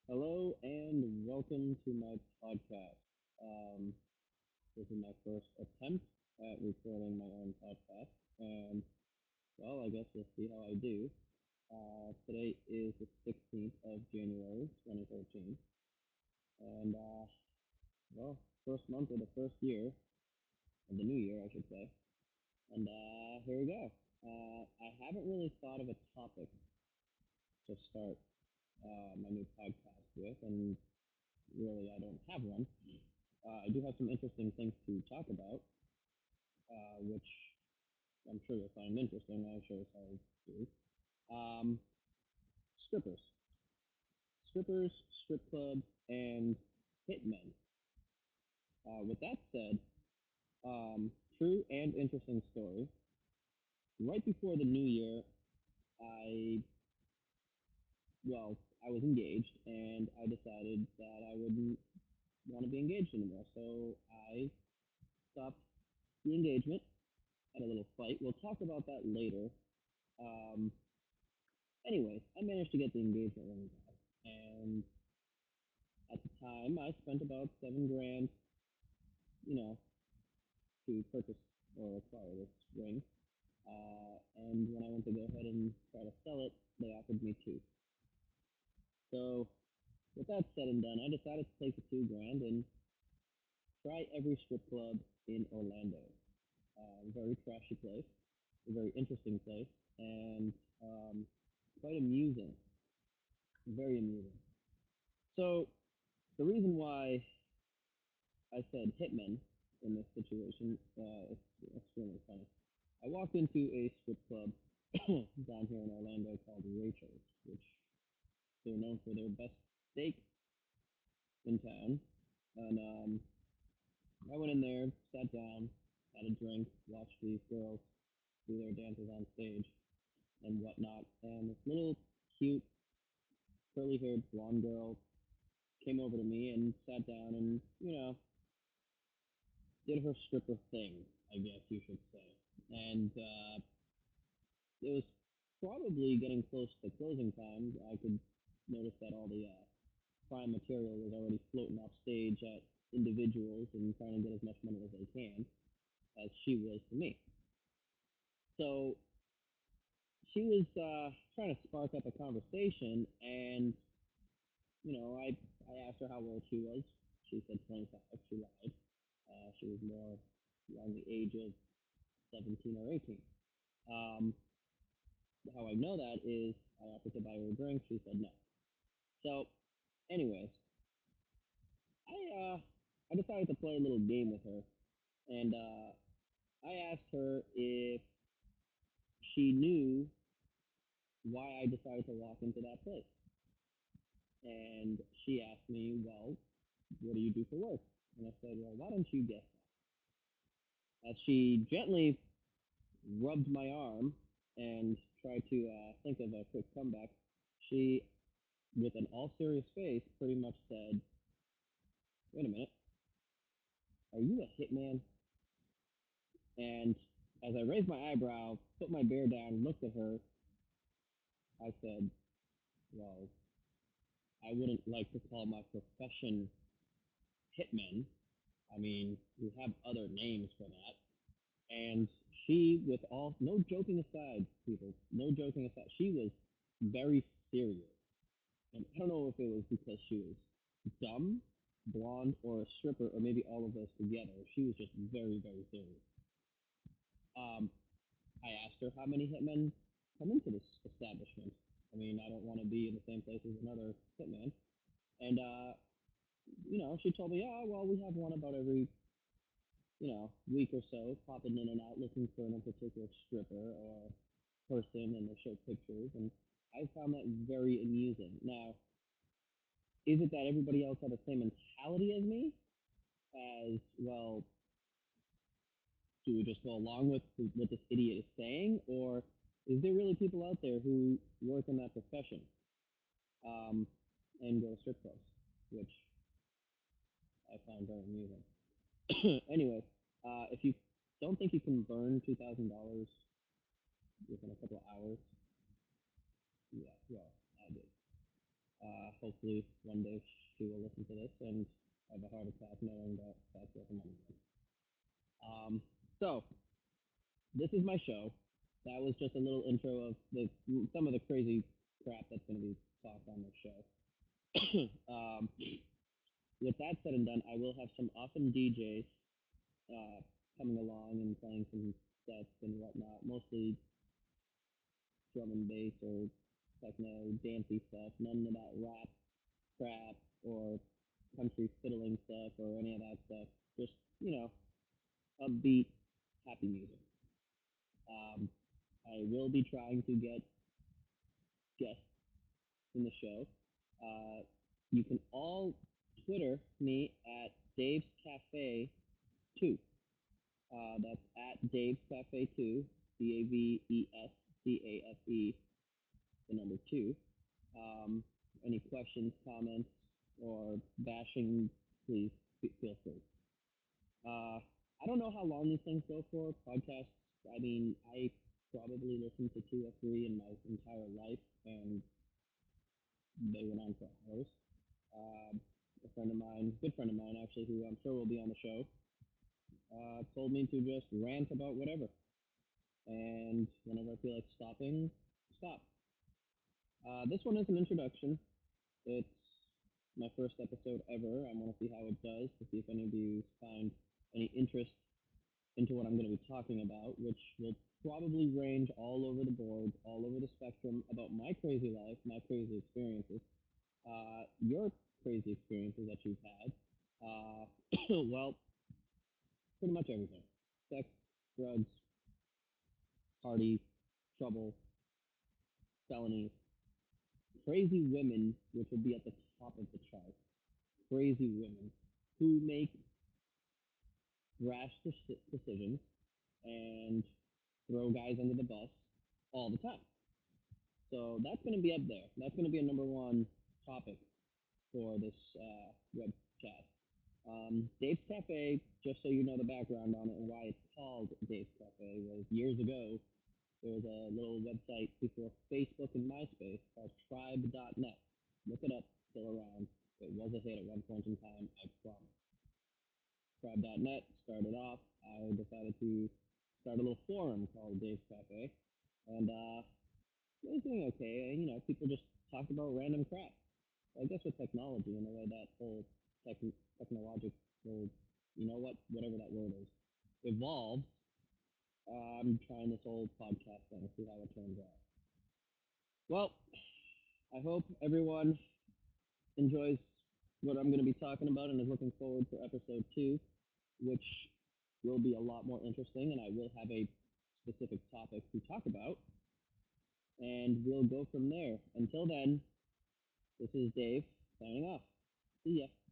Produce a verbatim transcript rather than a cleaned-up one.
Hello and welcome to my podcast. Um, this is my first attempt at recording my own podcast, and well, I guess we'll see how I do. Uh, today is the sixteenth of January, twenty thirteen, and uh, well, first month of the first year of the new year, I should say. And uh, here we go. Uh, I haven't really thought of a topic to start uh, my new podcast with, and really, I don't have one. Uh, I do have some interesting things to talk about, uh, which I'm sure you'll find interesting. I'm sure it's all do. Um, strippers, strippers, strip clubs, and hitmen. Uh, with that said, um, true and interesting story. Right before the new year, I well, I was engaged, and I decided that I wouldn't want to be engaged anymore. So I stopped the engagement. Had a little fight. We'll talk about that later. Um, Anyways, I managed to get the engagement ring back, and at the time, I spent about seven grand, you know, to purchase or acquire this ring. Uh, and when I went to go ahead and try to sell it, they offered me two. So with that said and done, I decided to take the two grand and try every strip club in Orlando. Uh, a very trashy place, a very interesting place, and um, quite amusing, very amusing. So the reason why I said hitman in this situation. Uh, it's extremely funny. I walked into a strip club down here in Orlando called Rachel's, which they're known for their best steak in town. And um, I went in there, sat down, had a drink, watched these girls do their dances on stage and whatnot. And this little cute, curly-haired blonde girl came over to me and sat down and, you know, did her stripper thing, I guess you should say. And uh, it was probably getting close to closing time. I could notice that all the uh, prime material was already floating off stage at individuals and trying to get as much money as they can, as she was to me. So she was uh, trying to spark up a conversation, and you know, I I asked her how old she was. She said twenty-five. She lied. Uh, she was more around the age of seventeen or eighteen. Um, how I know that is I offered to buy her a drink. She said no. So, anyways, I uh, I decided to play a little game with her, and uh, I asked her if she knew why I decided to walk into that place, and she asked me, "Well, what do you do for work?" And I said, "Well, why don't you guess that?" As she gently rubbed my arm and tried to uh, think of a quick comeback, she, with an all serious face, pretty much said, "Wait a minute, are you a hitman?" And as I raised my eyebrow, put my bear down, looked at her, I said, "Well, I wouldn't like to call my profession hitman. I mean, we have other names for that." And she, with all, no joking aside, people, no joking aside, she was very serious. And I don't know if it was because she was dumb, blonde, or a stripper, or maybe all of those together. She was just very, very serious. Um, I asked her how many hitmen come into this establishment. I mean, I don't want to be in the same place as another hitman. And, uh, you know, she told me, "Oh, well, we have one about every, you know, week or so, popping in and out looking for a particular stripper or person, and they show pictures." And I found that very amusing. Now, is it that everybody else had the same mentality as me? As, well, do we just go along with what this idiot is saying? Or is there really people out there who work in that profession um, and go to strip clubs, which I find very amusing. Anyway, uh, if you don't think you can burn two thousand dollars within a couple of hours, yeah, well, I did. Uh, hopefully one day she will listen to this and have a heart attack knowing that that's recommended. Um, so this is my show. That was just a little intro of the some of the crazy crap that's going to be talked on this show. um, with that said and done, I will have some awesome D Js uh, coming along and playing some sets and whatnot, mostly drum and bass or techno, dancey stuff. None of that rap crap or country fiddling stuff or any of that stuff. Just, you know, upbeat, happy music. Um, I will be trying to get guests in the show. Uh, you can all Twitter me at Dave's Cafe two. Uh, that's at Dave's Cafe two, D A V E S C A F E, the number two. Um, any questions, comments, or bashing, please feel free. Uh, I don't know how long these things go for. Podcasts, I mean, I probably listened to two or three in my entire life, and they went on for hours. Uh, a friend of mine, good friend of mine actually, who I'm sure will be on the show, uh, told me to just rant about whatever. And whenever I feel like stopping, stop. Uh, this one is an introduction. It's my first episode ever. I want to see how it does, to see if any of you find any interest into what I'm going to be talking about, which will probably range all over the board, all over the spectrum about my crazy life, my crazy experiences, uh, your crazy experiences that you've had. Uh, well, pretty much everything. Sex, drugs, party, trouble, felonies, crazy women, which would be at the top of the chart. Crazy women who make rash decisions and throw guys under the bus all the time. So that's going to be up there. That's going to be a number one topic for this uh, webcast. Um, Dave's Cafe, just so you know the background on it and why it's called Dave's Cafe, was years ago there was a little website before Facebook and MySpace called tribe dot net. Look it up, still around. It was a hit at one point in time, I promise. tribe dot net started off. I decided to start a little forum called Dave's Cafe, and uh, it was doing okay. You know, people just talked about random crap. I guess with technology and the way that whole tech, technological, you know what, whatever that word is, evolved, uh, I'm trying this whole podcast thing, see how it turns out. Well, I hope everyone enjoys what I'm going to be talking about and is looking forward for episode two, which will be a lot more interesting, and I will have a specific topic to talk about, and we'll go from there. Until then, this is Dave, signing off. See ya.